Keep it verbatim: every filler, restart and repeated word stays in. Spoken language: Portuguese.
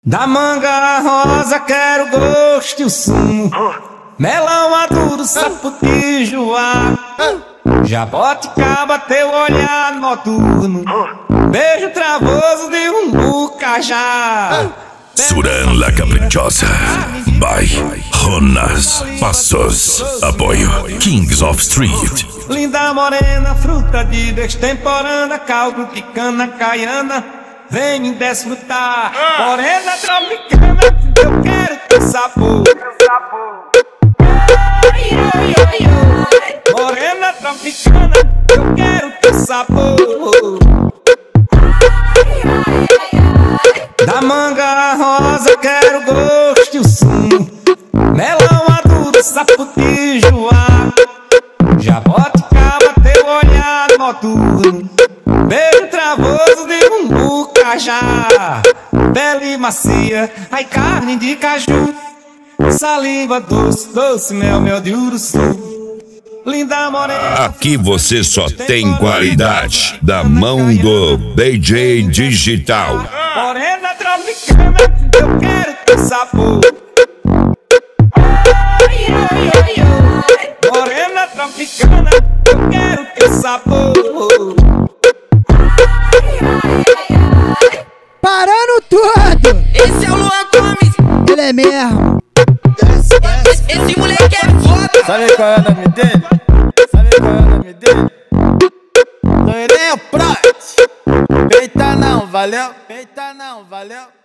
Da manga rosa quero gosto e o sumo, melão maduro, saputijoá, jaboticaba teu olhar noturno, beijo travoso de um bucajá. Suran La Caprichosa by Jonas Passos. Apoio Kings of Street. Linda morena, fruta de destemporânea, caldo de cana caiana, vem me desfrutar. Morena tropicana, eu quero teu sabor. Morena tropicana, eu quero teu sabor. Da manga rosa quero gosto e o sumo, melão maduro, saputijoá, jaboticaba teu olhar noturno, beijo travoso de um bucajá, pele macia, ai carne de caju, saliva doce, doce mel, mel de uruçu. Linda morena. Aqui você só tem qualidade da mão do D J Digital. Morena tropicana, eu quero teu sabor. Morena tropicana, eu quero teu sabor. Parando tudo! Esse é o Luan Gomes. Ele é mesmo. Esse, esse moleque é foda. Sabe qual é o nome dele? Sabe qual é o nome dele? Loirinho Prot. Peita não, valeu? Peita não, valeu?